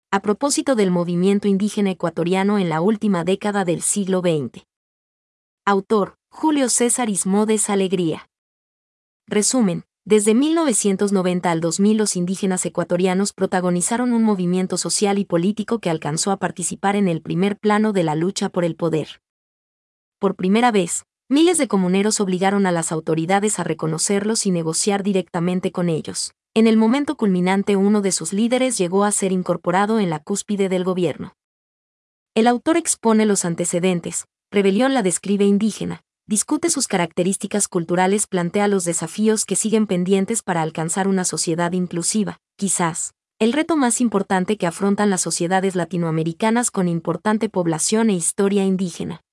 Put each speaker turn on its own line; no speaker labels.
a propósito del movimiento indígena ecuatoriano en la última década del siglo XX. Autor, Julio César Ismodes Alegría. Resumen, desde 1990 al 2000 los indígenas ecuatorianos protagonizaron un movimiento social y político que alcanzó a participar en el primer plano de la lucha por el poder. Por primera vez, miles de comuneros obligaron a las autoridades a reconocerlos y negociar directamente con ellos. En el momento culminante, uno de sus líderes llegó a ser incorporado en la cúspide del gobierno. El autor expone los antecedentes, rebelión la describe indígena, discute sus características culturales, plantea los desafíos que siguen pendientes para alcanzar una sociedad inclusiva, quizás, el reto más importante que afrontan las sociedades latinoamericanas con importante población e historia indígena.